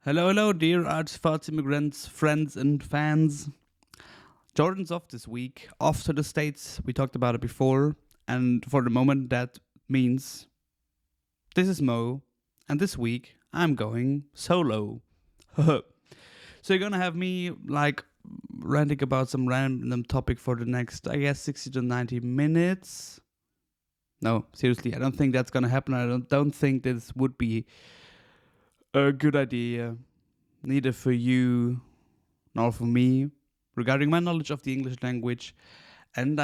Hello, hello, dear artifacts, immigrants, friends, and fans. Jordan's off this week, off to the States. We talked about it before, and for the moment, that means this is Mo, and this week I'm going solo. So you're gonna have me ranting about some random topic for the next, I guess, 60 to 90 minutes. No, seriously, I don't think that's gonna happen. I don't think this would be a good idea, neither for you nor for me, regarding my knowledge of the English language. And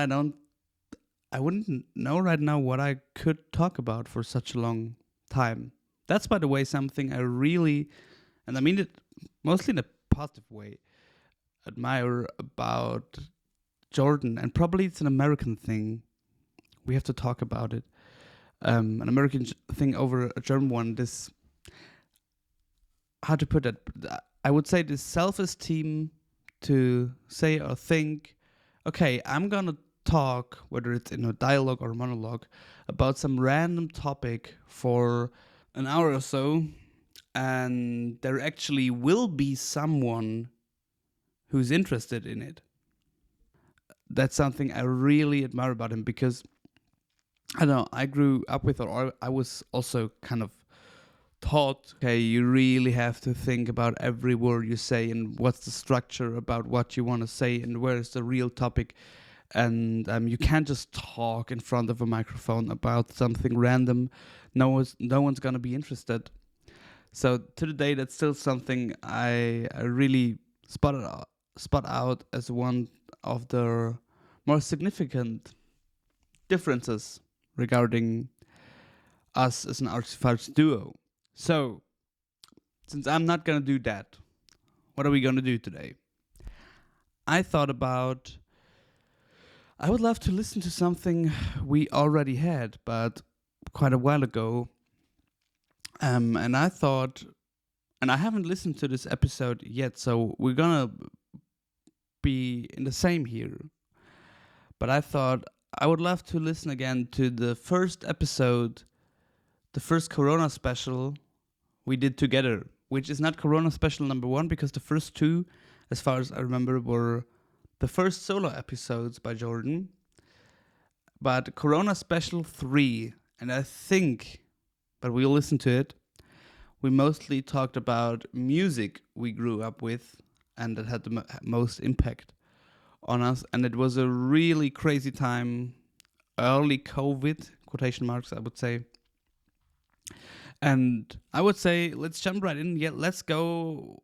I wouldn't know right now what I could talk about for such a long time. That's, by the way, something I really, and I mean it mostly in a positive way, admire about Jordan. And probably it's an American thing. We have to talk about it. An American thing over a German one. This, how to put it? I would say this self-esteem to say or think, okay, I'm gonna talk, whether it's in a dialogue or a monologue, about some random topic for an hour or so, and there actually will be someone who's interested in it. That's something I really admire about him, because I don't know, I grew up with, or I was also kind of taught, okay, you really have to think about every word you say and what's the structure about what you want to say and where's the real topic. And you can't just talk in front of a microphone about something random. No one's gonna be interested. So to the day, that's still something I really spot out as one of the more significant differences regarding us as an Artifacts duo. So, since I'm not going to do that, what are we going to do today? I thought about, I would love to listen to something we already had, but quite a while ago. And I thought, and I haven't listened to this episode yet, so we're going to be in the same here. But I thought I would love to listen again to the first episode, the first Corona special we did together, which is not Corona special number 1, because the first 2, as far as I remember, were the first solo episodes by Jordan. But Corona special 3, and I think, but we'll listen to it, we mostly talked about music we grew up with and that had the most impact on us. And it was a really crazy time, early COVID, quotation marks, I would say. And I would say, let's jump right in. Yeah, let's go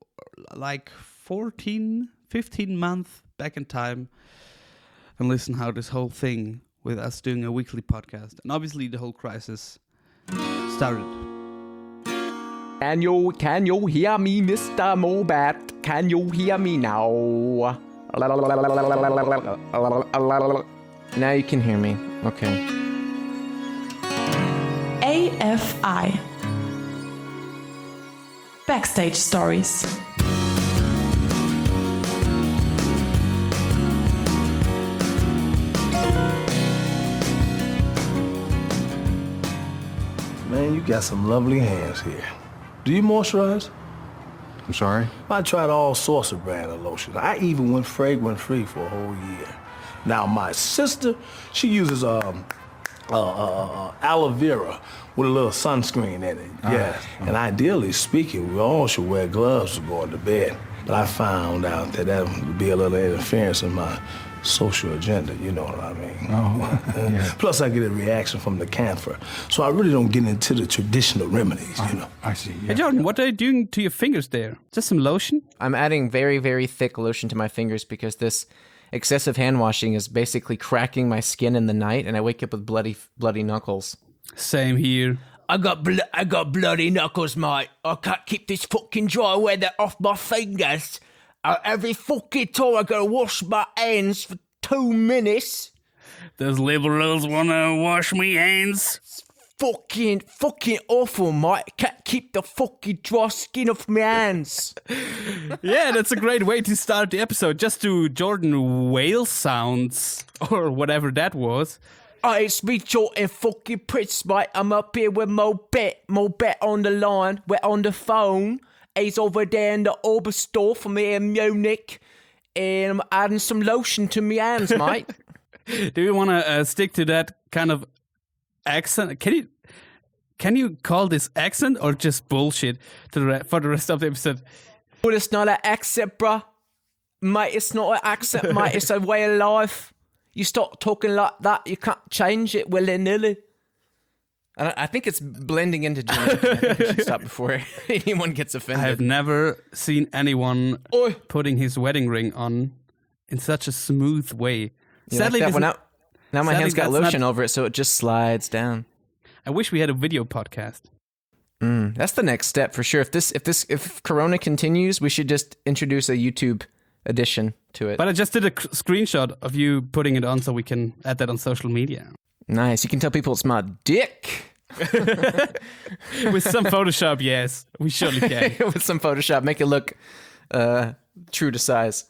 15 months back in time and listen how this whole thing with us doing a weekly podcast, and obviously the whole crisis, started. Can you hear me, Mr. Mobat? Can you hear me now? Now you can hear me. Okay. AFI Backstage Stories. Man, you got some lovely hands here. Do you moisturize? I'm sorry? I tried all sorts of brand of lotion. I even went fragrance free for a whole year. Now my sister, she uses aloe vera with a little sunscreen in it. Yeah. And ideally speaking, we all should wear gloves to go to bed. But I found out that would be a little interference in my social agenda, you know what I mean? Oh, yeah. Plus I get a reaction from the camphor. So I really don't get into the traditional remedies, you know. I see. Yeah. Hey Jordan, what are you doing to your fingers there? Just some lotion? I'm adding very, very thick lotion to my fingers because this excessive hand washing is basically cracking my skin in the night, and I wake up with bloody knuckles. Same here. I got bloody knuckles, mate. I can't keep this fucking dry weather off my fingers. Every fucking time I gotta wash my hands for 2 minutes. Does liberals wanna wash me hands? Fucking awful, mate. Can't keep the fucking dry skin off my hands. Yeah, that's a great way to start the episode. Just do Jordan whale sounds, or whatever that was. It's me, Jordan fucking Prince, mate. I'm up here with Mo Bet on the line. We're on the phone. He's over there in the Ober store for me in Munich. And I'm adding some lotion to my hands, mate. Do you want to stick to that kind of accent? Can you call this accent or just bullshit for the rest of the episode? But it's not an accent, bruh. Mate, it's not an accent, mate. It's a way of life. You start talking like that, you can't change it willy-nilly. I think it's blending into Jimmy. I think we should stop before anyone gets offended. I have never seen anyone putting his wedding ring on in such a smooth way. You Sadly, like that one out? Now my sadly, hand's got that's lotion not- over it, so it just slides down. I wish we had a video podcast. That's the next step for sure. If Corona continues, we should just introduce a YouTube edition to it. But I just did a screenshot of you putting it on so we can add that on social media. Nice. You can tell people it's my dick. With some Photoshop, yes. We surely can. With some Photoshop, make it look true to size.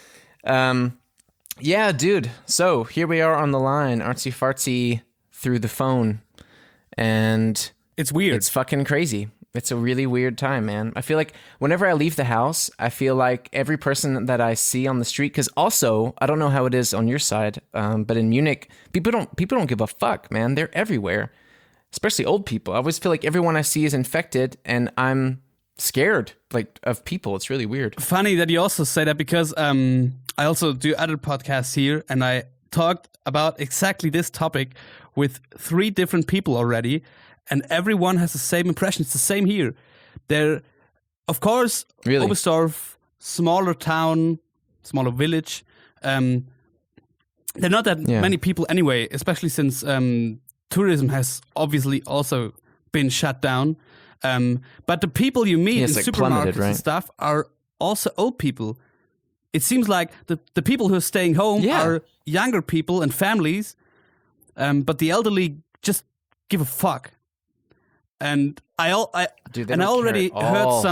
Yeah, dude. So here we are on the line, artsy fartsy through the phone, and It's weird. it's fucking crazy. It's a really weird time, man. I feel like whenever I leave the house, I feel like every person that I see on the street, because also, I don't know how it is on your side, but in Munich, people don't give a fuck, man. They're everywhere, especially old people. I always feel like everyone I see is infected, and I'm scared of people. It's really weird. Funny that you also say that because I also do other podcasts here, and I talked about exactly this topic with 3 different people already, and everyone has the same impression. It's the same here. They're, of course, Really? Oberstdorf, smaller town, smaller village. They're not that many people anyway, especially since tourism has obviously also been shut down. But the people you meet Yes, in like supermarkets plummeted, right? and stuff are also old people. It seems like the people who are staying home Yeah. are younger people and families, but the elderly just give a fuck. And Dude, they and I don't care already at heard all.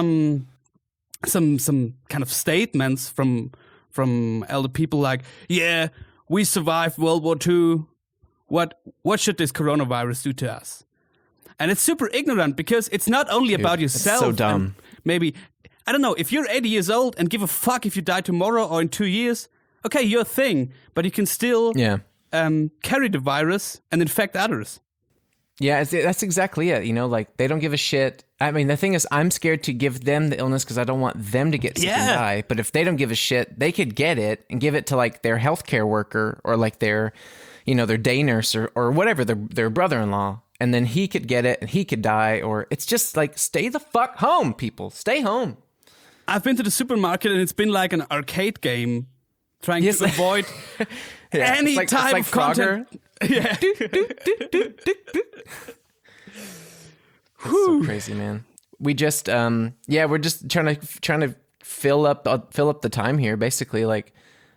some kind of statements from elder people like, yeah, we survived World War II. What should this coronavirus do to us? And it's super ignorant because it's not only about it's yourself. so and dumb. Maybe, I don't know, if you're 80 years old and give a fuck if you die tomorrow or in 2 years, okay, your thing, but you can still carry the virus and infect others. Yeah, that's exactly it. You know, like they don't give a shit. I mean, the thing is, I'm scared to give them the illness because I don't want them to get sick and die. But if they don't give a shit, they could get it and give it to like their healthcare worker or like their day nurse or whatever, their brother-in-law. And then he could get it and he could die. Or it's just like, stay the fuck home, people. Stay home. I've been to the supermarket and it's been like an arcade game trying to avoid any it's like, type it's like of content. Frogger. Yeah. It's so crazy, man. We just we're just trying to fill up the time here, basically. Like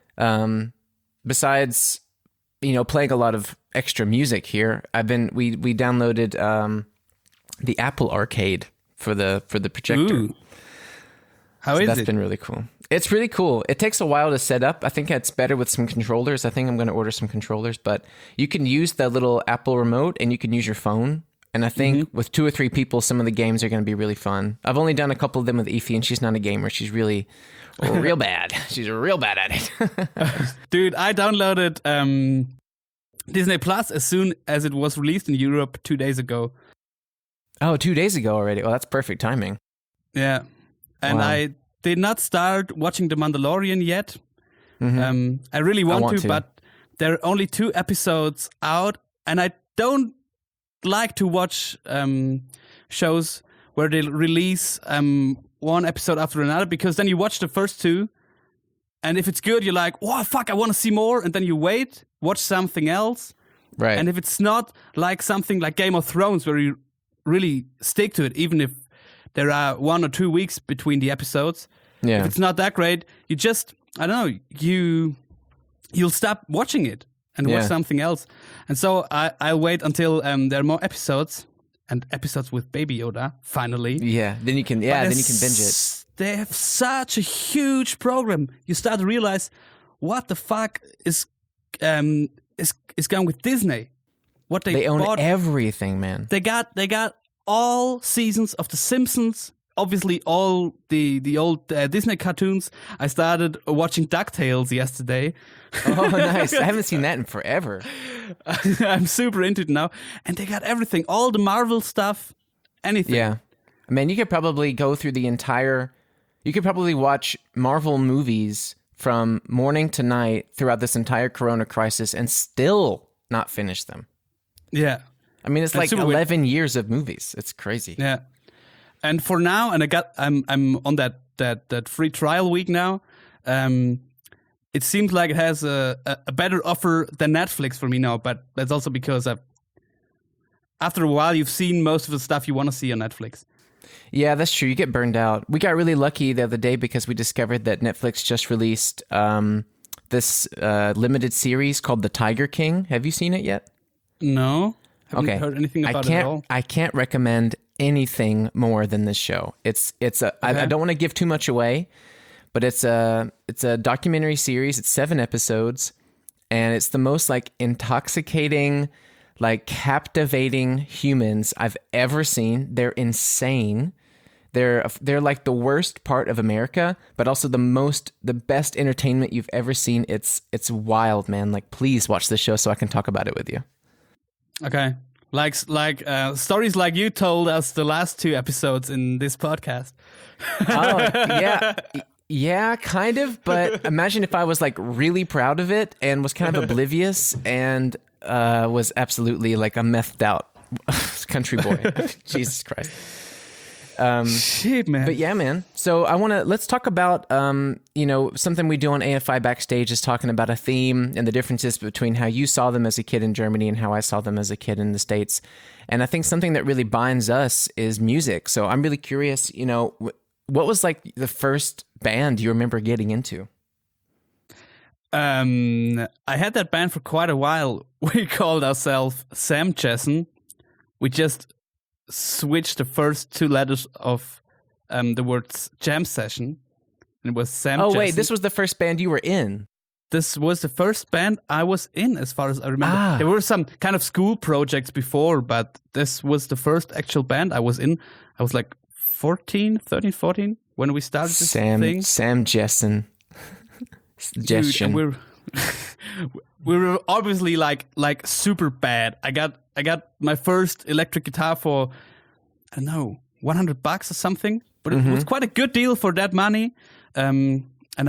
besides playing a lot of extra music here, we downloaded the Apple Arcade for the projector. Ooh. How So is that's it? been really cool. It's really cool. It takes a while to set up. I think it's better with some controllers. I think I'm going to order some controllers, but you can use the little Apple remote and you can use your phone. And I think with 2 or 3 people, some of the games are going to be really fun. I've only done a couple of them with Aoife, and she's not a gamer. She's really real bad. She's real bad at it. Dude, I downloaded Disney Plus as soon as it was released in Europe 2 days ago. Oh, 2 days ago already. Oh, that's perfect timing. Yeah. And Wow. I did not start watching The Mandalorian yet. I really want, want to, to. but there are only 2 episodes out, and I don't like to watch shows where they release one episode after another, because then you watch the first 2, and if it's good, you're like, oh, fuck, I want to see more, and then you wait, watch something else. Right. And if it's not like something like Game of Thrones, where you really stick to it, even if there are 1 or 2 weeks between the episodes, yeah. if it's not that great, you just, I don't know, you'll stop watching it and watch Yeah. something else. And so I'll wait until there are more episodes, and episodes with Baby Yoda, finally. Yeah. Then you can But then you can binge it. They have such a huge program. You start to realize what the fuck is going with Disney. What They own bought. everything, man. They got all seasons of The Simpsons, obviously all the old Disney cartoons. I started watching DuckTales yesterday. Oh, nice. I haven't seen that in forever. I'm super into it now. And they got everything, all the Marvel stuff, anything. Yeah. Man, you could probably go through you could probably watch Marvel movies from morning to night throughout this entire Corona crisis and still not finish them. Yeah. I mean, it's That's like super weird. 11 years of movies. It's crazy. Yeah. And for now, and I'm on that free trial week now. It seems like it has a better offer than Netflix for me now, but that's also because after a while you've seen most of the stuff you want to see on Netflix. Yeah, that's true. You get burned out. We got really lucky the other day because we discovered that Netflix just released this limited series called The Tiger King. Have you seen it yet? No. Haven't Okay. heard anything about it at all. I can't recommend anything more than this show. I don't want to give too much away, but it's a documentary series. It's 7 episodes, and it's the most like intoxicating, like captivating humans I've ever seen. They're insane. They're like the worst part of America, but also the best entertainment you've ever seen. It's wild, man. Like, please watch this show so I can talk about it with you. Okay. Like stories like you told us the last 2 episodes in this podcast. Oh, yeah. Yeah, kind of. But imagine if I was like really proud of it and was kind of oblivious and was absolutely like a methed out country boy. Jesus Christ. Shit, man. But yeah, man. So let's talk about, something we do on AFI Backstage is talking about a theme and the differences between how you saw them as a kid in Germany and how I saw them as a kid in the States. And I think something that really binds us is music. So I'm really curious, what was like the first band you remember getting into? I had that band for quite a while. We called ourselves Sam Jessen. We just switched the first 2 letters of the words jam session. And it was Sam Oh, Jessen. wait, this was the first band you were in. This was the first band I was in, as far as I remember. Ah. There were some kind of school projects before, but this was the first actual band I was in. I was like 13, 14 when we started this thing. Sam Jessen. Dude, and we were obviously like super bad. I got my first electric guitar for, I don't know, $100 or something, but it was quite a good deal for that money. And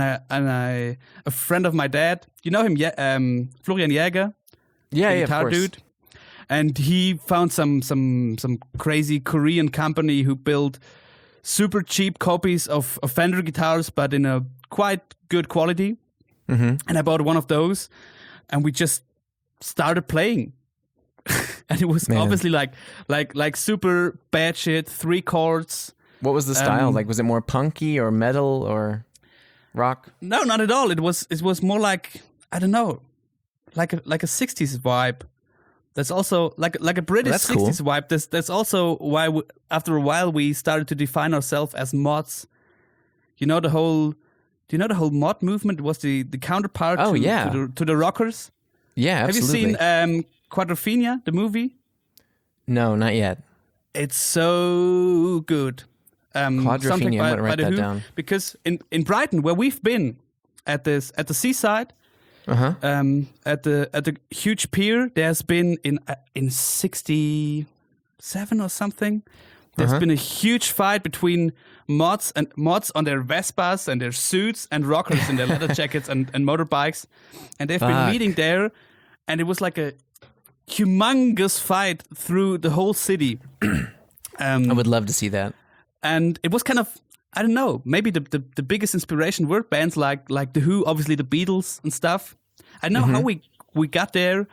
a friend of my dad, you know him, Florian Jäger, Yeah, the yeah, of guitar course. dude, and he found some crazy Korean company who built super cheap copies of Fender guitars, but in a quite good quality. And I bought one of those, and we just started playing. And it was obviously like super bad shit, 3 chords. What was the style? Like, was it more punky or metal or rock? No, not at all. It was more like, I don't know, like a 60s vibe. That's also like a British That's 60s cool. vibe. That's also why after a while we started to define ourselves as mods. Do you know the whole mod movement? It was the counterpart Oh, to, yeah. to the rockers. Yeah, absolutely. Have you seen Quadrophenia, the movie? No, not yet. It's so good. Quadrophenia, something I'm gonna write The that Who, down. Because in Brighton, where we've been at the seaside, at the huge pier, there's been in 67 or something. There's been a huge fight between mods on their Vespas and their suits and rockers in their leather jackets and motorbikes, and they've been meeting there, and it was like a humongous fight through the whole city. I would love to see that. And it was kind of, I don't know, maybe the biggest inspiration were bands like The Who, obviously the Beatles and stuff. I know how we got there.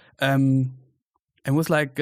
It was like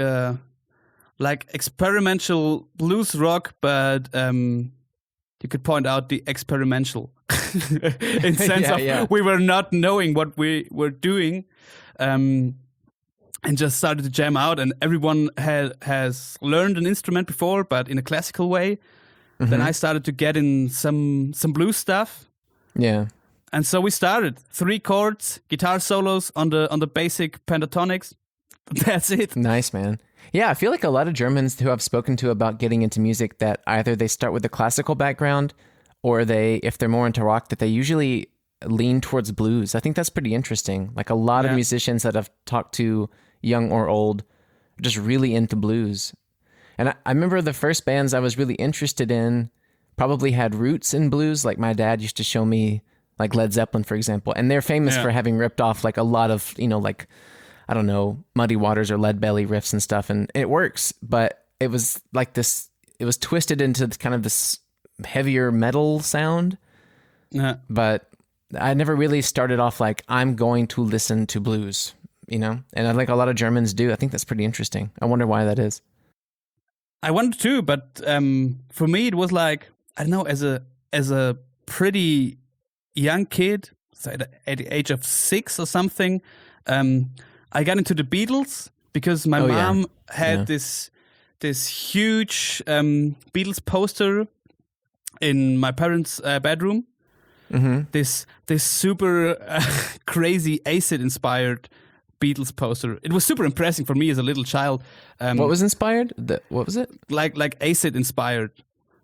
experimental blues rock, but you could point out the experimental in sense of we were not knowing what we were doing, and just started to jam out. And everyone has learned an instrument before, but in a classical way. Then I started to get in some blues stuff. Yeah. And so we started 3 chords, guitar solos on the basic pentatonics. That's it. Nice, man. Yeah, I feel like a lot of Germans who I've spoken to about getting into music that either they start with a classical background or if they're more into rock, that they usually lean towards blues. I think that's pretty interesting. Like a lot of musicians that I've talked to, young or old, are just really into blues. And I remember the first bands I was really interested in probably had roots in blues. Like my dad used to show me like Led Zeppelin, for example. And they're famous for having ripped off like a lot of, like, I don't know, Muddy Waters or Lead Belly riffs and stuff, and it works, but it was like this, it was twisted into kind of this heavier metal sound, but I never really started off like, I'm going to listen to blues, and I think a lot of Germans do. I think that's pretty interesting. I wonder why that is. I wonder too, but for me it was like, I don't know, as a pretty young kid, so at the age of 6 or something, I got into the Beatles because my mom had this huge Beatles poster in my parents' bedroom. Mm-hmm. This super crazy acid-inspired Beatles poster. It was super impressive for me as a little child. What was inspired? What was it? Like acid-inspired.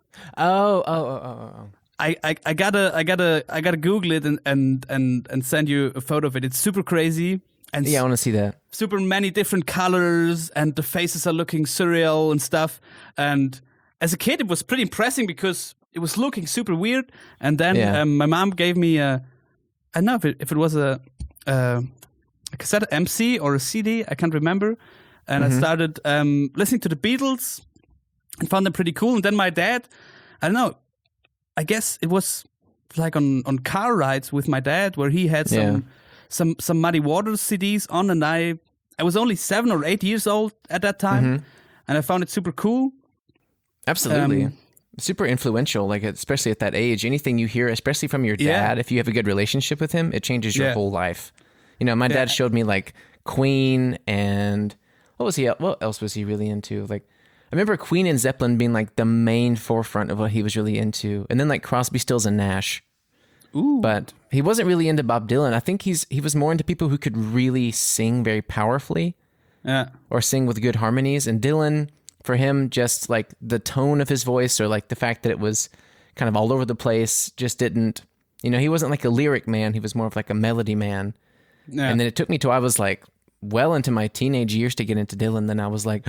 Oh. I gotta Google it and send you a photo of it. It's super crazy. And I want to see that. Super many different colors, and the faces are looking surreal and stuff. And as a kid, it was pretty impressive because it was looking super weird. And then my mom gave me I don't know if it was a cassette MC or a CD, I can't remember. And I started listening to the Beatles and found them pretty cool. And then my dad, I don't know, I guess it was like on car rides with my dad where he had some Muddy Waters CDs on, and I was only 7 or 8 years old at that time, and I found it super cool. Absolutely. Super influential, like especially at that age. Anything you hear, especially from your dad, if you have a good relationship with him, it changes your whole life. My dad showed me like Queen and what else was he really into? Like I remember Queen and Zeppelin being like the main forefront of what he was really into, and then like Crosby, Stills and Nash. Ooh. But he wasn't really into Bob Dylan. I think he was more into people who could really sing very powerfully, or sing with good harmonies. And Dylan, for him, just like the tone of his voice, or like the fact that it was kind of all over the place, just didn't. He wasn't like a lyric man. He was more of like a melody man. Yeah. And then it took me till I was like well into my teenage years to get into Dylan. Then I was like,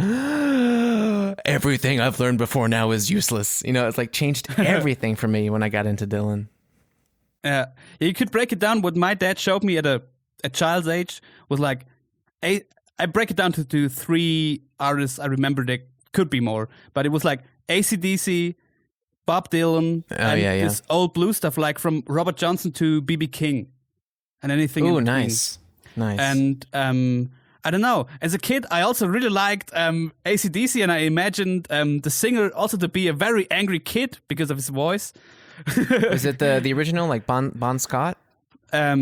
everything I've learned before now is useless. It's like changed everything for me when I got into Dylan. Yeah, you could break it down. What my dad showed me at a child's age was like, I break it down to 3 artists I remember. There could be more, but it was like AC/DC, Bob Dylan, and this old blues stuff, like from Robert Johnson to B.B. King, and anything. Oh, nice. And I don't know. As a kid, I also really liked AC/DC, and I imagined the singer also to be a very angry kid because of his voice. Is it the original, like Bon Scott? I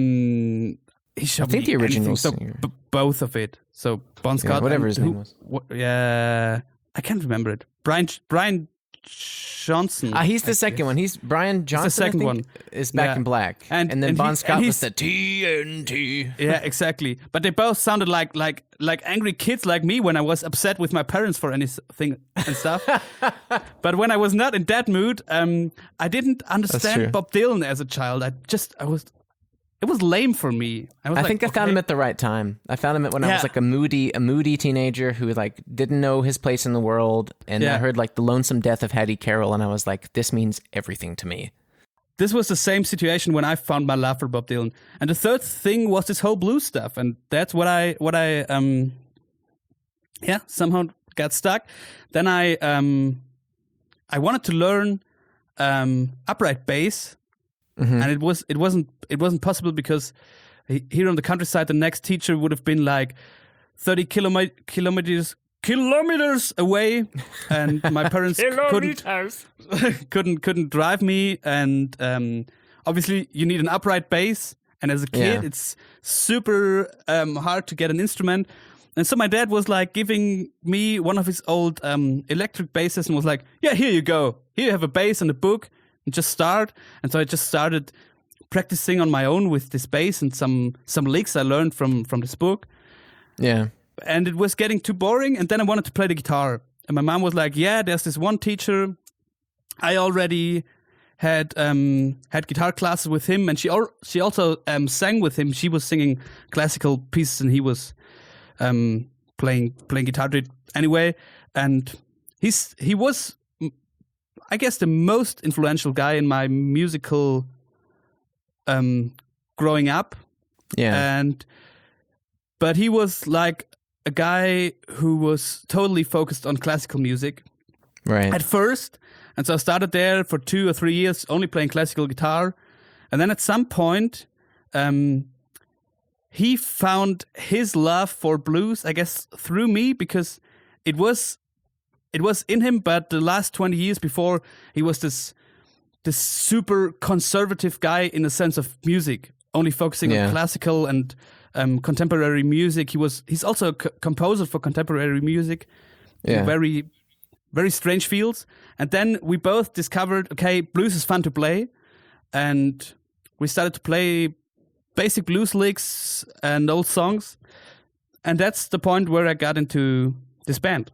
think the original singer. Both of it. So Bon Scott, whatever his name was. I can't remember it. Brian Johnson. He's the second one. He's Brian Johnson. The second one is Back in Black, and then Bon Scott was the TNT. Yeah, exactly. But they both sounded like angry kids like me when I was upset with my parents for anything and stuff. But when I was not in that mood, I didn't understand Bob Dylan as a child. It was lame for me. I think I found him at the right time. I found him when I was like a moody teenager who like didn't know his place in the world, and I heard like The Lonesome Death of Hattie Carroll, and I was like, this means everything to me. This was the same situation when I found my love for Bob Dylan. And the third thing was this whole blues stuff, and that's what I somehow got stuck. Then I wanted to learn upright bass. Mm-hmm. And it wasn't possible because here on the countryside, the next teacher would have been like 30 kilometers away, and my parents couldn't drive me. And obviously, you need an upright bass, and as a kid, it's super hard to get an instrument. And so my dad was like giving me one of his old electric basses, and was like, "Yeah, here you go. Here you have a bass and a book." Just start. And so I just started practicing on my own with this bass and some licks I learned from this book. Yeah. and it was getting too boring. And then I wanted to play the guitar, and my mom was like, "Yeah, there's this one teacher. I already had guitar classes with him, and she also sang with him. She was singing classical pieces, and he was playing guitar to it anyway. And he was, I guess, the most influential guy in my musical growing up. Yeah. But he was like a guy who was totally focused on classical music Right. at first. And so I started there for 2 or 3 years, only playing classical guitar. And then at some point, he found his love for blues, I guess, through me, because it was in him. But the last 20 years before, he was this super conservative guy in the sense of music, only focusing on classical and contemporary music. He's also a composer for contemporary music. Yeah. Very, very strange fields. And then we both discovered, okay, blues is fun to play. And we started to play basic blues licks and old songs. And that's the point where I got into this band.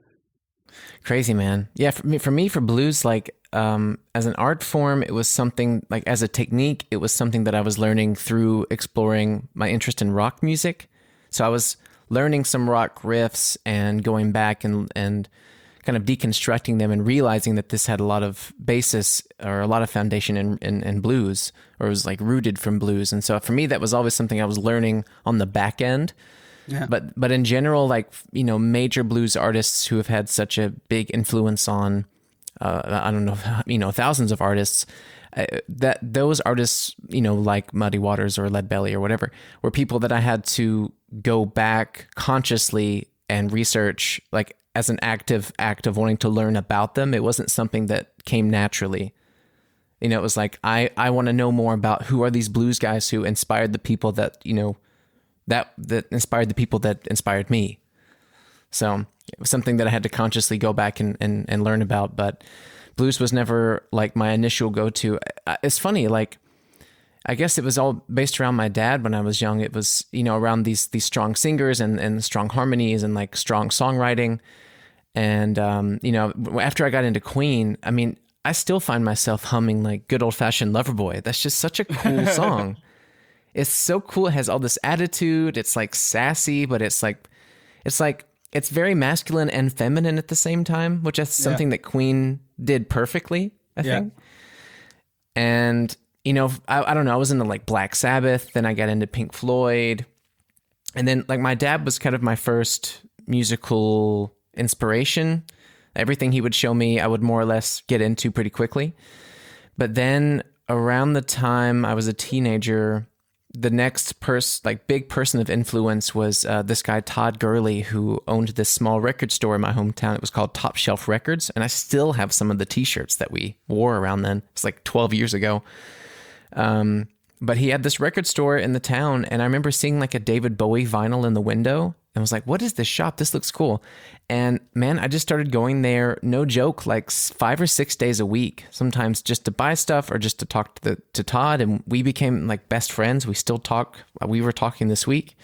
Crazy, man. Yeah, for me, for blues, like as an art form, it was something, like as a technique, it was something that I was learning through exploring my interest in rock music. So I was learning some rock riffs and going back and kind of deconstructing them and realizing that this had a lot of basis or a lot of foundation in blues, or was like rooted from blues. And so for me, that was always something I was learning on the back end. Yeah. But in general, like, you know, major blues artists who have had such a big influence on, I don't know, you know, thousands of artists, that those artists, you know, like Muddy Waters or Lead Belly or whatever, were people that I had to go back consciously and research, like as an active act of wanting to learn about them. It wasn't something that came naturally. You know, it was like, I want to know more about who are these blues guys who inspired the people that, you know, that inspired the people that inspired me. So it was something that I had to consciously go back and learn about, but blues was never like my initial go-to. It's funny, like, I guess it was all based around my dad when I was young. It was, you know, around these strong singers and strong harmonies and like strong songwriting. And, you know, after I got into Queen, I mean, I still find myself humming like Good Old Fashioned Loverboy. That's just such a cool song. It's so cool. It has all this attitude. It's like sassy, but it's very masculine and feminine at the same time, which is something that Queen did perfectly, I think. And, you know, I don't know, I was into like Black Sabbath, then I got into Pink Floyd. And then like my dad was kind of my first musical inspiration. Everything he would show me, I would more or less get into pretty quickly. But then around the time I was a teenager, the next big person of influence was this guy, Todd Gurley, who owned this small record store in my hometown. It was called Top Shelf Records. And I still have some of the t-shirts that we wore around then. It's like 12 years ago. But he had this record store in the town. And I remember seeing like a David Bowie vinyl in the window. And I was like, what is this shop? This looks cool. And man, I just started going there, no joke, like 5 or 6 days a week, sometimes just to buy stuff or just to talk to Todd. And we became like best friends. We still talk. We were talking this week.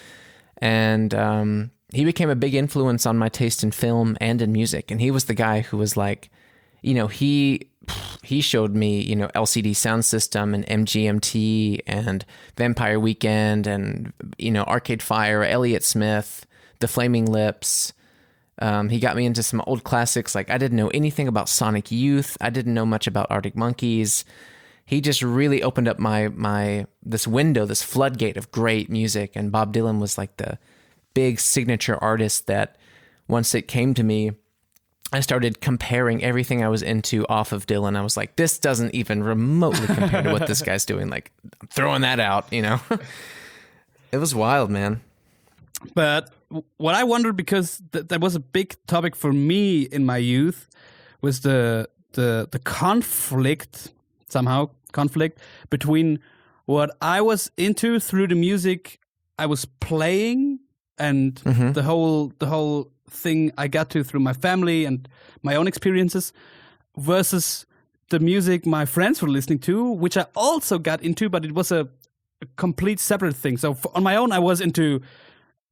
And he became a big influence on my taste in film and in music. And he was the guy who was like, you know, he showed me, you know, LCD Sound System and MGMT and Vampire Weekend and, you know, Arcade Fire, Elliott Smith, The Flaming Lips. He got me into some old classics. Like, I didn't know anything about Sonic Youth. I didn't know much about Arctic Monkeys. He just really opened up this window, this floodgate of great music. And Bob Dylan was like the big signature artist that once it came to me, I started comparing everything I was into off of Dylan. I was like, this doesn't even remotely compare to what this guy's doing. Like, I'm throwing that out, you know? It was wild, man. But what I wondered, because that was a big topic for me in my youth, was the conflict between what I was into through the music I was playing and the whole thing I got to through my family and my own experiences, versus the music my friends were listening to, which I also got into, but it was a complete separate thing. So on my own, I was into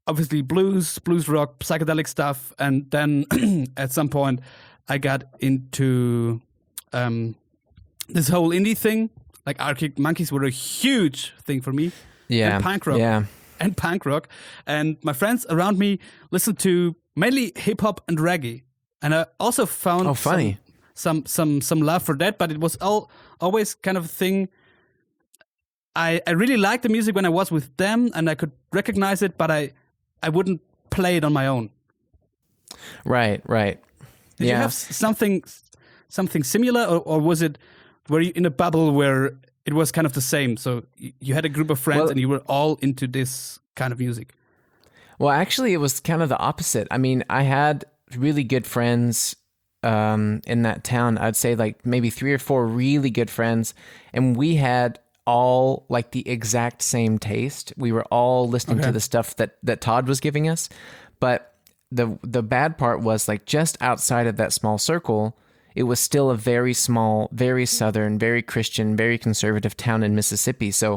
obviously blues rock, psychedelic stuff, and then at some point I got into this whole indie thing. Like Arctic Monkeys were a huge thing for me. Yeah, and punk rock. Yeah, and punk rock. And my friends around me listened to mainly hip hop and reggae. And I also found some love for that, but it was always kind of a thing. I really liked the music when I was with them and I could recognize it, but I wouldn't play it on my own. Right. Did you have something similar, or were you in a bubble where it was kind of the same? So you had a group of friends and you were all into this kind of music. Well, actually, it was kind of the opposite. I mean, I had really good friends in that town. I'd say like maybe 3 or 4 really good friends, and we had all like the exact same taste. We were all listening to the stuff that Todd was giving us. But the bad part was like just outside of that small circle, it was still a very small, very Southern, very Christian, very conservative town in Mississippi. So,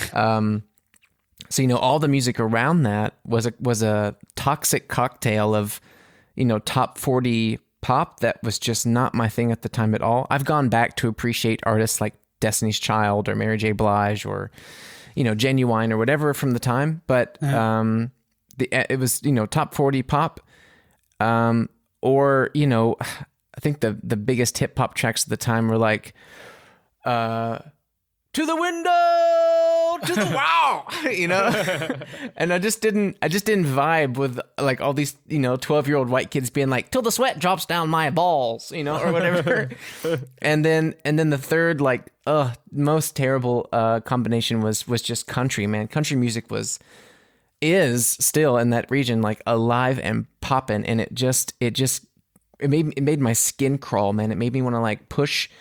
so all the music around that was a toxic cocktail of, top 40 pop that was just not my thing at the time at all. I've gone back to appreciate artists like Destiny's Child or Mary J. Blige or, Genuine or whatever from the time. But it was, top 40 pop. Or, I think the biggest hip hop tracks at the time were like, to the window, to the wow, and I just didn't vibe with like all these, 12-year-old white kids being like, till the sweat drops down my balls, or whatever. and then the third, like, most terrible, combination was just country, man. Country music is still in that region, like alive and popping. And it made my skin crawl, man. It made me want to like push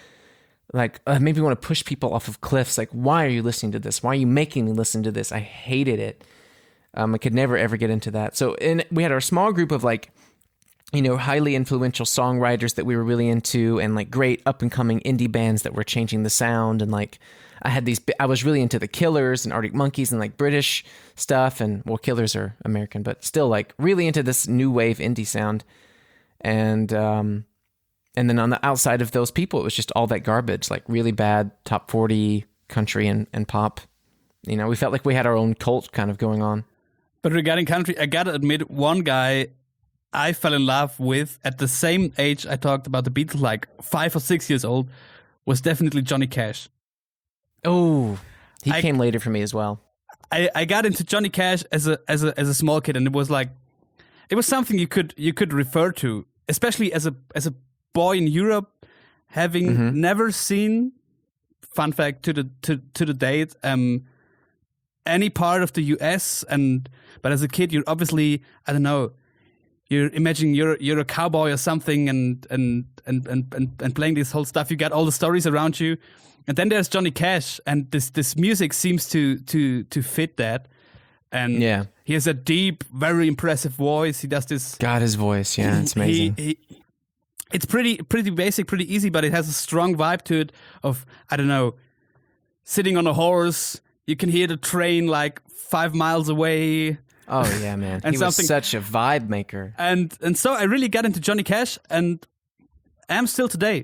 people off of cliffs. Like, why are you listening to this? Why are you making me listen to this? I hated it. I could never, ever get into that. So we had our small group of like, highly influential songwriters that we were really into, and like great up and coming indie bands that were changing the sound. And like, I was really into the Killers and Arctic Monkeys and like British stuff. And well, Killers are American, but still like really into this new wave indie sound. And then on the outside of those people, it was just all that garbage, like really bad top 40 country and pop. We felt like we had our own cult kind of going on. But regarding country, I gotta admit, one guy I fell in love with at the same age I talked about the Beatles, like 5 or 6 years old, was definitely Johnny Cash. Oh, he came later for me as well. I got into Johnny Cash as a small kid, and it was something you could refer to, especially as a boy in Europe, having never seen, fun fact to the date, any part of the US, but as a kid you're obviously, I don't know, you're imagining you're a cowboy or something and playing this whole stuff. You got all the stories around you, and then there's Johnny Cash, and this music seems to fit that. And he has a deep, very impressive voice. He does this. God, his voice, it's amazing. It's pretty basic, pretty easy, but it has a strong vibe to it of, I don't know, sitting on a horse. You can hear the train like 5 miles away. Oh yeah, man. He was such a vibe maker. And so I really got into Johnny Cash, and am still today.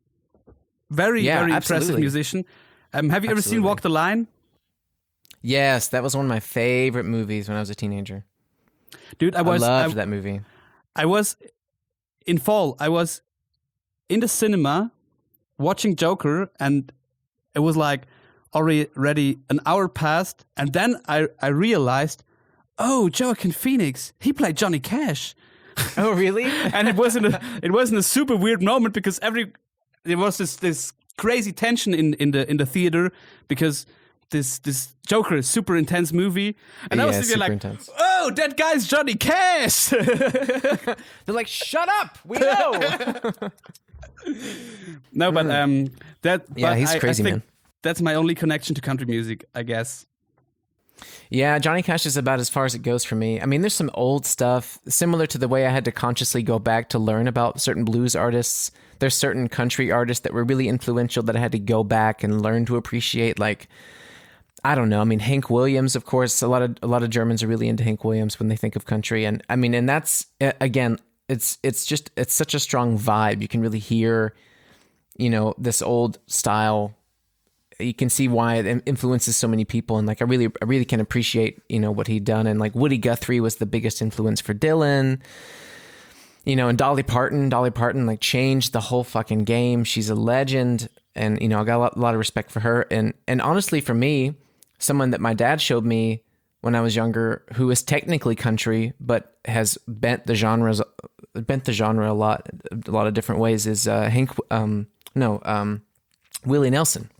Very impressive musician. Have you ever seen Walk the Line? Yes, that was one of my favorite movies when I was a teenager. Dude, I loved that movie. I was in in the cinema watching Joker, and it was like already an hour passed, and then I realized, oh, Joaquin Phoenix, he played Johnny Cash. Oh, really? And it wasn't a super weird moment, because there was this crazy tension in the theater, because this Joker is super intense movie, and I was thinking like, intense. Oh, that guy's Johnny Cash. They're like, shut up, we know. No, but he's crazy, man. That's my only connection to country music, I guess. Yeah, Johnny Cash is about as far as it goes for me. I mean, there's some old stuff, similar to the way I had to consciously go back to learn about certain blues artists. There's certain country artists that were really influential that I had to go back and learn to appreciate. Like, I don't know. I mean, Hank Williams, of course. A lot of Germans are really into Hank Williams when they think of country, and I mean, and that's again, it's such a strong vibe. You can really hear, this old style. You can see why it influences so many people, and like I really can appreciate what he'd done. And like Woody Guthrie was the biggest influence for Dylan. And Dolly Parton like changed the whole fucking game. She's a legend, and I got a lot of respect for her. And honestly, for me, someone that my dad showed me when I was younger, who is technically country but has bent the genre a lot of different ways, is Willie Nelson.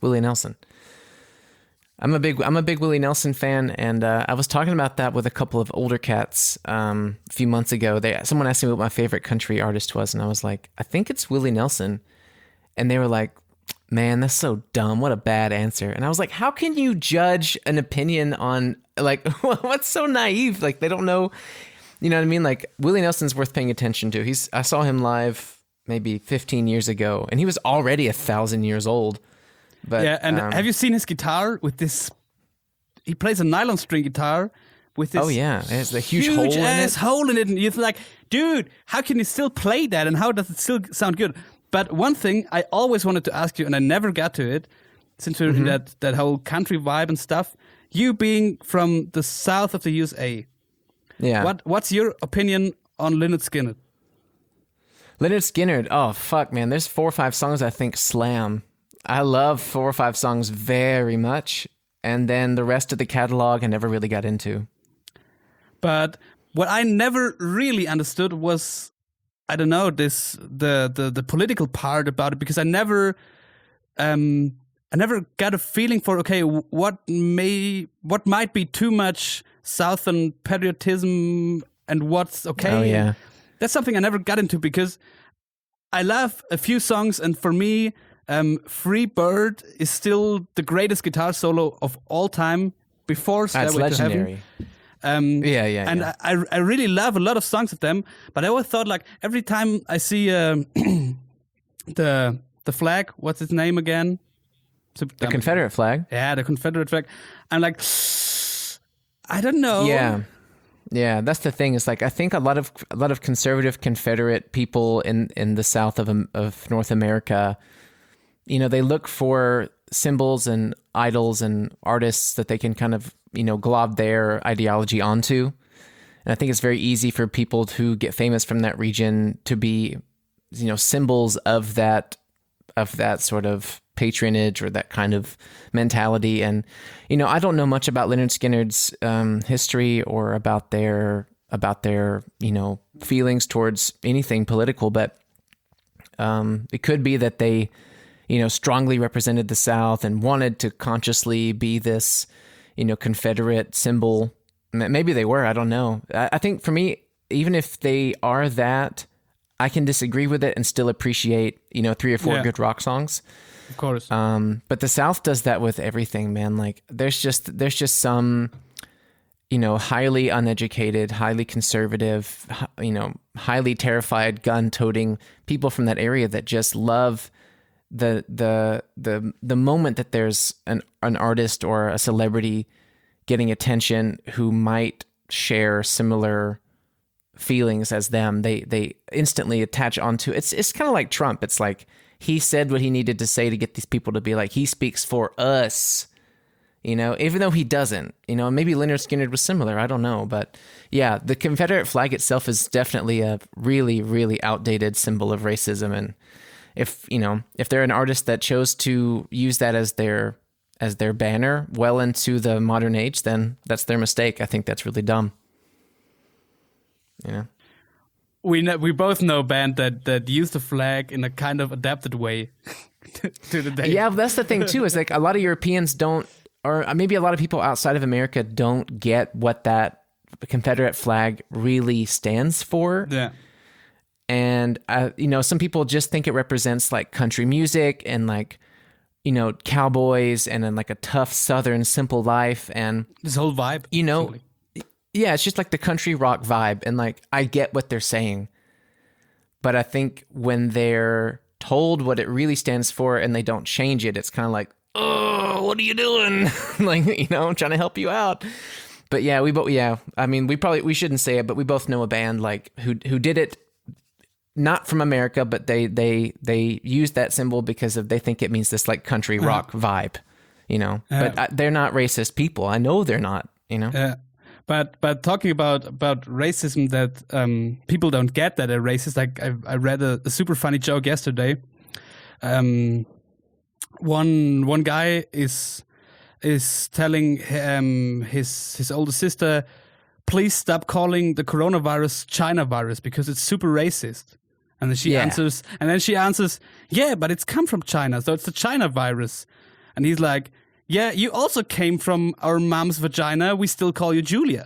I'm a big Willie Nelson fan, and I was talking about that with a couple of older cats a few months ago. Someone asked me what my favorite country artist was, and I was like, I think it's Willie Nelson. And they were like, man, that's so dumb. What a bad answer. And I was like, how can you judge an opinion on, like, what's so naive? Like, they don't know, you know what I mean? Like, Willie Nelson's worth paying attention to. I saw him live maybe 15 years ago, and he was already 1,000 years old. But, yeah, and have you seen his guitar with this? He plays a nylon string guitar with this. Oh yeah, it has the huge hole in it. Hole in it, and you're like, dude, how can you still play that? And how does it still sound good? But one thing I always wanted to ask you, and I never got to it, since we're in that whole country vibe and stuff. You being from the south of the USA, yeah. What's your opinion on Lynyrd Skynyrd? Lynyrd Skynyrd, oh fuck, man. There's 4 or 5 songs I think slam. I love 4 or 5 songs very much, and then the rest of the catalog I never really got into. But what I never really understood was, I don't know, the political part about it, because I never got a feeling for, okay, what might be too much Southern patriotism and what's okay. Oh yeah, that's something I never got into, because I love a few songs, and for me, Free Bird is still the greatest guitar solo of all time before Stairway to Heaven. Yeah. And yeah. I really love a lot of songs of them, but I always thought, like, every time I see the flag, what's its name again? The Confederate flag. Yeah, the Confederate flag. I'm like, I don't know. Yeah, that's the thing. Is like, I think a lot of conservative Confederate people in the South of North America, they look for symbols and idols and artists that they can kind of, glob their ideology onto. And I think it's very easy for people who get famous from that region to be, symbols of that sort of patronage or that kind of mentality. And, I don't know much about Lynyrd Skynyrd's history or about their feelings towards anything political, but it could be that they, strongly represented the South and wanted to consciously be this, Confederate symbol. Maybe they were, I don't know. I think for me, even if they are that, I can disagree with it and still appreciate, 3 or 4 good rock songs. Of course. But the South does that with everything, man. Like, there's just some, highly uneducated, highly conservative, highly terrified, gun-toting people from that area that just love the moment that there's an artist or a celebrity getting attention who might share similar feelings as them. They instantly attach onto it's kind of like Trump. It's like he said what he needed to say to get these people to be like, he speaks for us, even though he doesn't, maybe Lynyrd Skynyrd was similar. I don't know. But yeah, the Confederate flag itself is definitely a really, really outdated symbol of racism. And if they're an artist that chose to use that as their banner well into the modern age, then that's their mistake. I think that's really dumb. We both know a band that used the flag in a kind of adapted way to the day. Yeah, that's the thing too. Is like a lot of Europeans don't, or maybe a lot of people outside of America don't get what that Confederate flag really stands for. Yeah. And some people just think it represents like country music and like, cowboys and then like a tough Southern simple life and this whole vibe. Basically. Yeah, it's just like the country rock vibe. And like, I get what they're saying. But I think when they're told what it really stands for and they don't change it, it's kind of like, oh, what are you doing? Like, you know, I'm trying to help you out. But yeah, I mean, we shouldn't say it, but we both know a band like who did it, not from America, but they use that symbol because they think it means this like country rock vibe, you know. But they're not racist people. I know they're not, you know. Yeah. But talking about racism, that people don't get that they're racist. Like I read a super funny joke yesterday. One guy is telling his older sister, please stop calling the coronavirus China virus because it's super racist. And then she answers, yeah, but it's come from China, so it's the China virus. And he's like, yeah, you also came from our mom's vagina. We still call you Julia.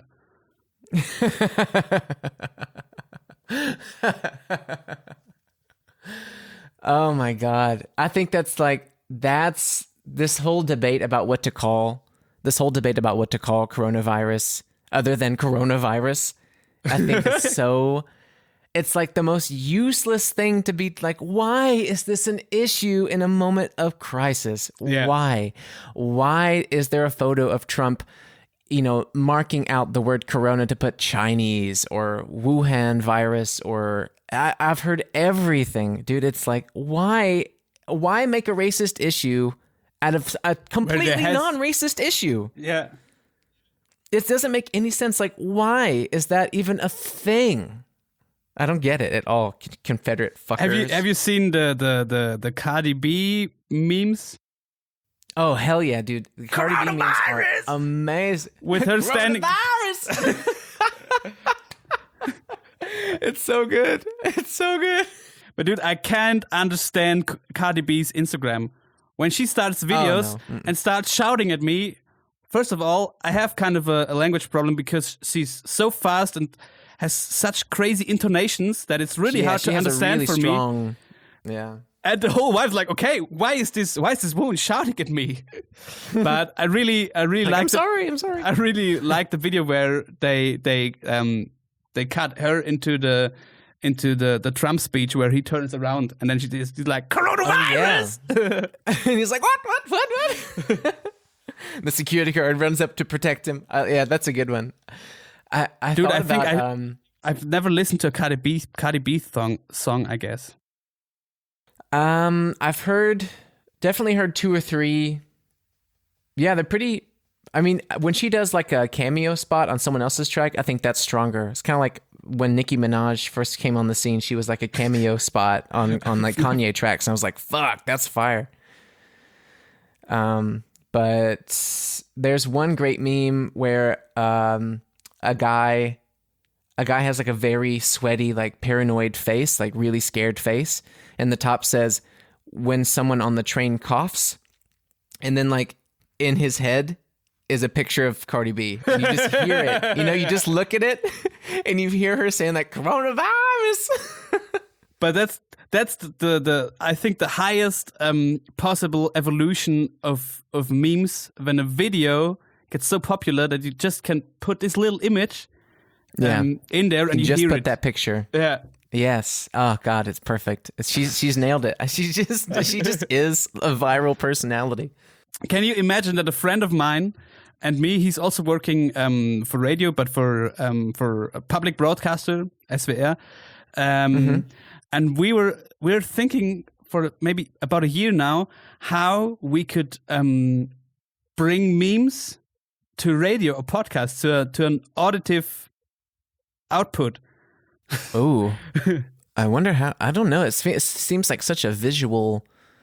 Oh my God. I think that's this whole debate about what to call coronavirus other than coronavirus. I think it's like the most useless thing to be like, why is this an issue in a moment of crisis? Yeah. Why is there a photo of Trump, you know, marking out the word corona to put Chinese or Wuhan virus, or I've heard everything, dude. It's like, why make a racist issue out of a completely non-racist issue? Yeah. It doesn't make any sense. Like, why is that even a thing? I don't get it at all. Confederate fuckers. Have you seen the Cardi B memes? Oh hell yeah, dude! The Cardi B memes are amazing. With her standing. It's so good. It's so good. But dude, I can't understand Cardi B's Instagram. When she starts videos and starts shouting at me, first of all, I have kind of a language problem because she's so fast and has such crazy intonations that it's really hard to understand for me. Yeah. And the whole wife's like, okay, why is this woman shouting at me? But I really like. I'm sorry. I really like the video where they cut her into the Trump speech where he turns around and then she's like, coronavirus. Oh, yeah. And he's like, what? The security guard runs up to protect him. Yeah, that's a good one. I've never listened to a Cardi B song, I guess. I've definitely heard 2 or 3. Yeah, they're pretty. I mean, when she does like a cameo spot on someone else's track, I think that's stronger. It's kind of like when Nicki Minaj first came on the scene, she was like a cameo spot on like Kanye tracks, and I was like, fuck, that's fire. But there's one great meme where a guy has like a very sweaty, like paranoid face, like really scared face. And the top says, when someone on the train coughs. And then like in his head is a picture of Cardi B. And you just hear it. You know, you just look at it and you hear her saying like, coronavirus. But that's the I think the highest possible evolution of memes, when a video gets so popular that you just can put this little image in there and you just hear put it. that picture. Yeah. Yes. Oh God, it's perfect. She's nailed it. She just is a viral personality. Can you imagine that a friend of mine and me, he's also working for radio, but for a public broadcaster, SWR, and we're thinking for maybe about a year now how we could bring memes to radio or podcasts to an auditive output. Oh, I wonder how. I don't know. It seems like such a visual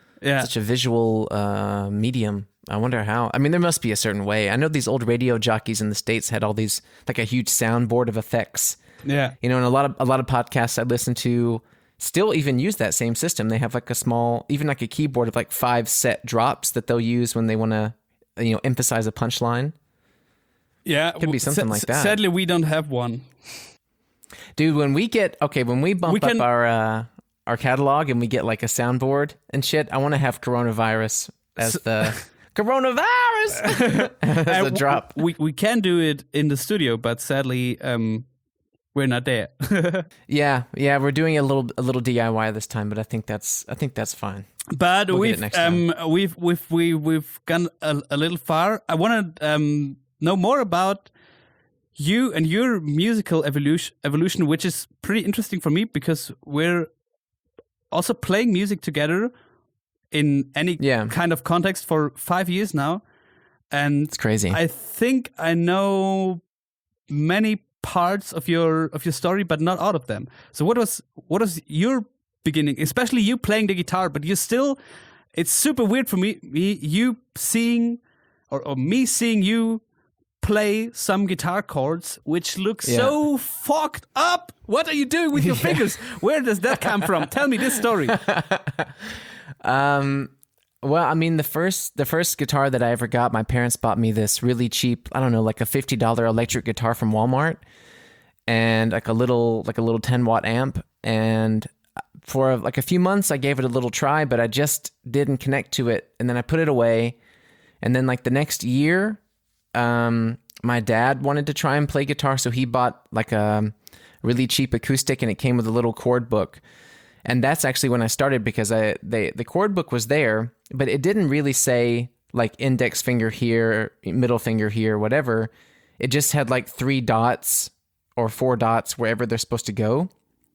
medium. I wonder how. I mean, there must be a certain way. I know these old radio jockeys in the States had all these, like a huge soundboard of effects. Yeah, you know, and a lot of podcasts I listen to still even use that same system. They have like a small, even like a keyboard of like 5 set drops that they'll use when they want to, you know, emphasize a punchline. Yeah, could be something like that. Sadly, we don't have one. Dude, when we bump up our catalog and we get like a soundboard and shit, I want to have coronavirus as the coronavirus as the drop. We can do it in the studio, but sadly, we're not there. Yeah, we're doing a little DIY this time, but I think that's fine. But We'll get we've it next time. we've gone a little far. I want to know more about you and your musical evolution, which is pretty interesting for me because we're also playing music together in any kind of context for 5 years now, and It's crazy. I think I know many parts of your story, but not all of them. So what was your beginning, especially you playing the guitar, but you still, it's super weird for me you seeing or me seeing you play some guitar chords which look so fucked up. What are you doing with your fingers? Where does that come from? Tell me this story. Well, I mean, the first guitar that I ever got, my parents bought me this really cheap, I don't know, like a $50 electric guitar from Walmart, and like a little 10-watt amp. And for like a few months, I gave it a little try, but I just didn't connect to it. And then I put it away. And then like the next year, my dad wanted to try and play guitar, so he bought like a really cheap acoustic, and it came with a little chord book. And that's actually when I started, because the chord book was there, but it didn't really say like index finger here, middle finger here, whatever. It just had like 3 dots or 4 dots wherever they're supposed to go.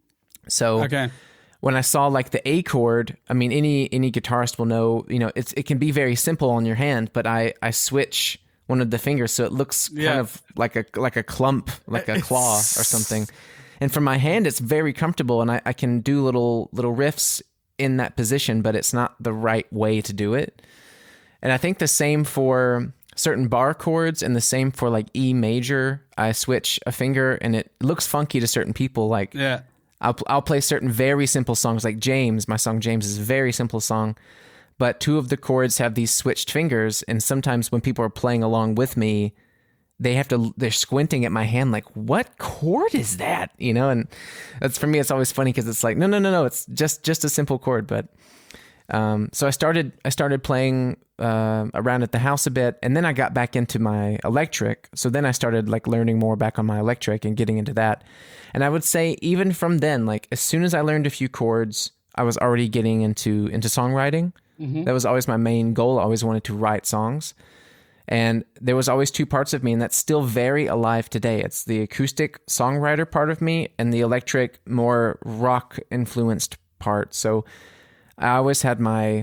So when I saw like the A chord, I mean, any guitarist will know, you know, it can be very simple on your hand, but I switch one of the fingers so it looks kind of like a clump, like a claw or something. And for my hand, it's very comfortable, and I can do little riffs in that position, but it's not the right way to do it. And I think the same for certain bar chords, and the same for like E major. I switch a finger, and it looks funky to certain people. Like I'll play certain very simple songs, like James. My song James is a very simple song, but 2 of the chords have these switched fingers, and sometimes when people are playing along with me, they're squinting at my hand like, what chord is that? You know, and that's, for me, it's always funny because it's like, no, it's just a simple chord. But so I started playing around at the house a bit, and then I got back into my electric. So then I started like learning more back on my electric and getting into that. And I would say even from then, like as soon as I learned a few chords, I was already getting into songwriting. Mm-hmm. That was always my main goal. I always wanted to write songs. And there was always 2 parts of me, and that's still very alive today. It's the acoustic songwriter part of me and the electric, more rock influenced part. So I always had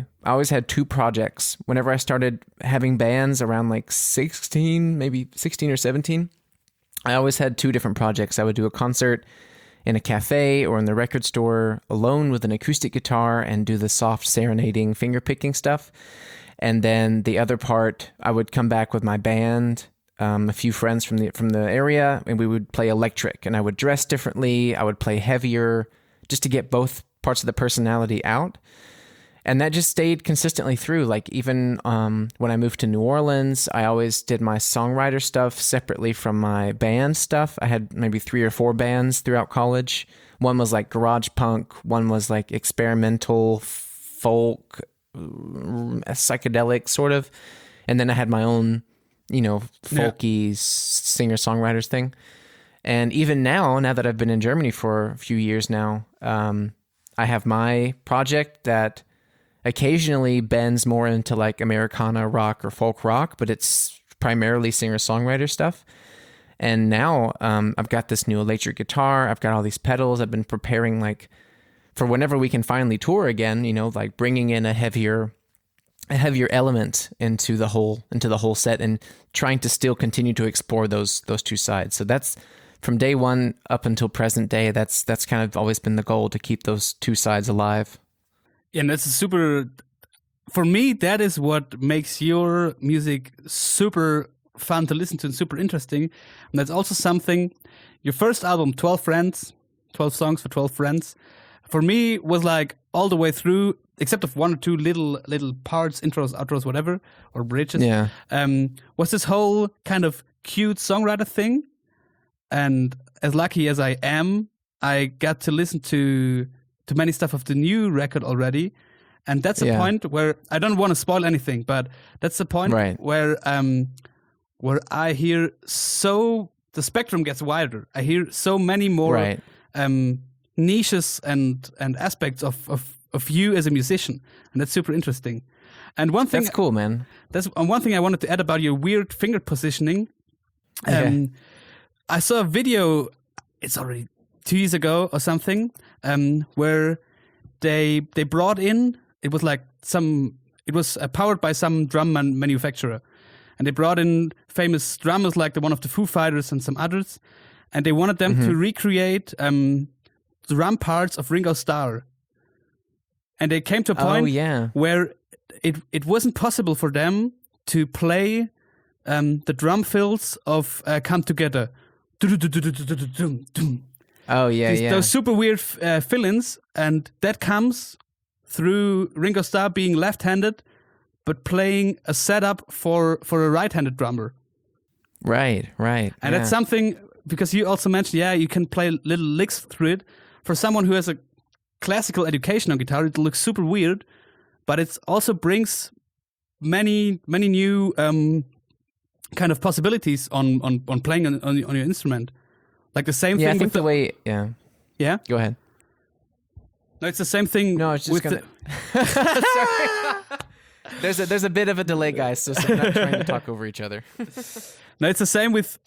2 projects. Whenever I started having bands around like 16, maybe 16 or 17, I always had 2 different projects. I would do a concert in a cafe or in the record store alone with an acoustic guitar and do the soft serenading finger picking stuff. And then the other part, I would come back with my band, a few friends from the area, and we would play electric. And I would dress differently. I would play heavier, just to get both parts of the personality out. And that just stayed consistently through. Like even when I moved to New Orleans, I always did my songwriter stuff separately from my band stuff. I had maybe 3 or 4 bands throughout college. One was like garage punk. One was like experimental folk, psychedelic sort of, and then I had my own, you know, folky singer-songwriters thing. And even now that I've been in Germany for a few years now, I have my project that occasionally bends more into like Americana rock or folk rock, but it's primarily singer-songwriter stuff. And now I've got this new electric guitar. I've got all these pedals. I've been preparing like for whenever we can finally tour again, you know, like bringing in a heavier element into the whole set, and trying to still continue to explore those 2 sides. So that's from day one up until present day. That's kind of always been the goal, to keep those 2 sides alive. And that's for me, that is what makes your music super fun to listen to and super interesting. And that's also something, your first album, 12 songs for 12 friends, for me was like all the way through, except of 1 or 2 little parts, intros, outros, whatever, or bridges. Yeah. Was this whole kind of cute songwriter thing. And as lucky as I am, I got to listen to many stuff of the new record already. And that's a point where I don't want to spoil anything, but that's the point where I hear the spectrum gets wider. I hear so many more niches and aspects of of you as a musician, and that's super interesting. And one thing That's cool, man. That's one thing I wanted to add about your weird finger positioning. Okay. I saw a video. It's already 2 years ago or something, where they brought in. It was like It was powered by some drum manufacturer, and they brought in famous drummers like the one of the Foo Fighters and some others, and they wanted them to recreate drum parts of Ringo Starr. And they came to a point where it wasn't possible for them to play the drum fills of Come Together. Oh, yeah. Those super weird fill-ins, and that comes through Ringo Starr being left-handed, but playing a setup for a right-handed drummer. Right. And that's something, because you also mentioned, you can play little licks through it. For someone who has a classical education on guitar, it looks super weird, but it also brings many new kind of possibilities on playing on your instrument. Like the same thing. I think with the way. Yeah. Yeah. Go ahead. No, it's the same thing. No, it's just with gonna. Sorry. There's a bit of a delay, guys. So I'm not trying to talk over each other. No, it's the same with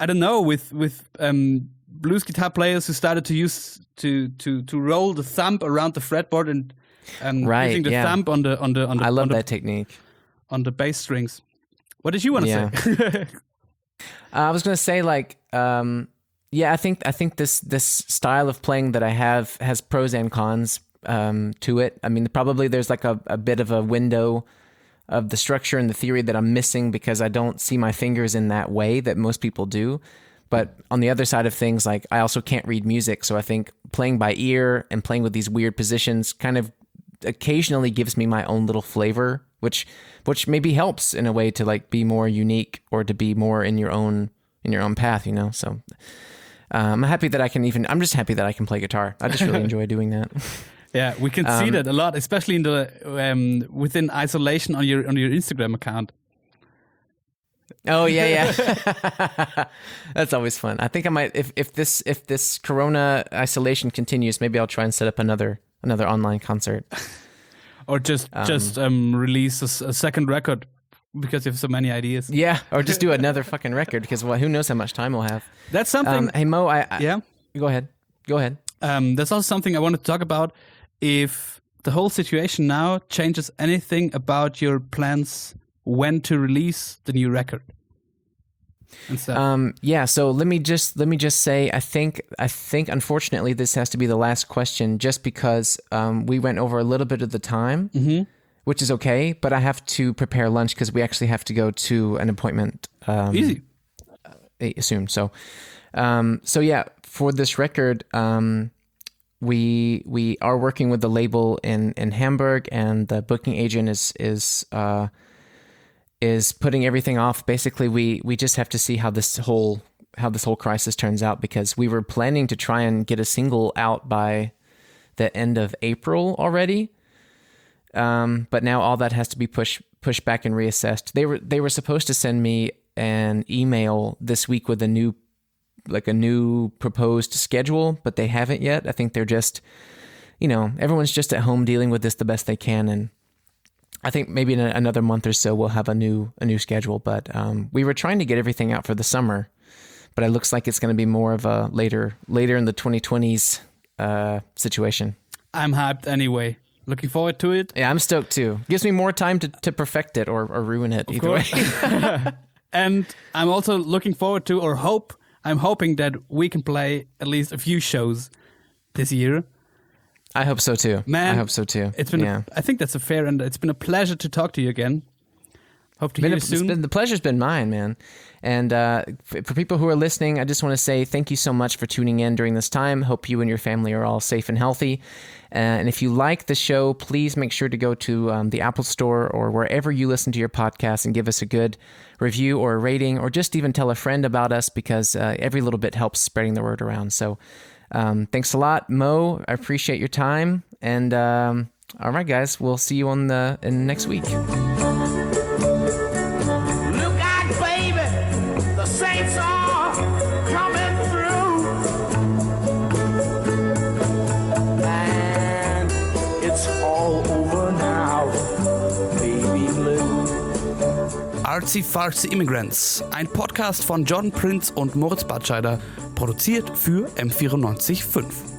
blues guitar players who started to use to roll the thumb around the fretboard and using the thumb on the I love that technique on the bass strings. What did you want to say? I was gonna say I think this style of playing that I have has pros and cons to it. I mean, probably there's like a bit of a window of the structure and the theory that I'm missing because I don't see my fingers in that way that most people do. But on the other side of things, like I also can't read music, so I think playing by ear and playing with these weird positions kind of occasionally gives me my own little flavor, which maybe helps in a way to like be more unique or to be more in your own path, you know. So I'm happy that I'm just happy that I can play guitar. I just really enjoy doing that. Yeah, we can see that a lot, especially in the within isolation on your Instagram account. Oh yeah. That's always fun. I think I might if this Corona isolation continues, maybe I'll try and set up another online concert. Or just release a second record because you have so many ideas. Yeah, or just do another fucking record because who knows how much time we'll have. That's something. Hey Mo, yeah. Go ahead. That's also something I wanted to talk about. If the whole situation now changes anything about your plans when to release the new record and stuff. So let me just say I think unfortunately this has to be the last question just because we went over a little bit of the time, which is okay, but I have to prepare lunch because we actually have to go to an appointment. Easy. Soon. So yeah, for this record, we are working with the label in Hamburg, and the booking agent is putting everything off. Basically, we just have to see how this whole crisis turns out, because we were planning to try and get a single out by the end of April already. But now all that has to be pushed back and reassessed. They were supposed to send me an email this week with a new proposed schedule, but they haven't yet. I think they're just, everyone's just at home dealing with this the best they can, and I think maybe in another month or so we'll have a new schedule. But we were trying to get everything out for the summer, but it looks like it's going to be more of a later in the 2020s situation. I'm hyped anyway. Looking forward to it. Yeah, I'm stoked too. Gives me more time to perfect it or ruin it. Either way. And I'm also looking forward to, I'm hoping that we can play at least a few shows this year. I hope so too. Man, I hope so too. It's been I think that's a fair end. It's been a pleasure to talk to you again. Hope to hear you soon. The pleasure's been mine, man. And for people who are listening, I just want to say thank you so much for tuning in during this time. Hope you and your family are all safe and healthy. And if you like the show, please make sure to go to the Apple Store or wherever you listen to your podcast and give us a good review or a rating, or just even tell a friend about us, because every little bit helps spreading the word around. So thanks a lot, Mo. I appreciate your time. And all right, guys, we'll see you in next week. All Artsy Fartsy Immigrants, ein Podcast von John Prince und Moritz Batscheider, produziert für M94.5.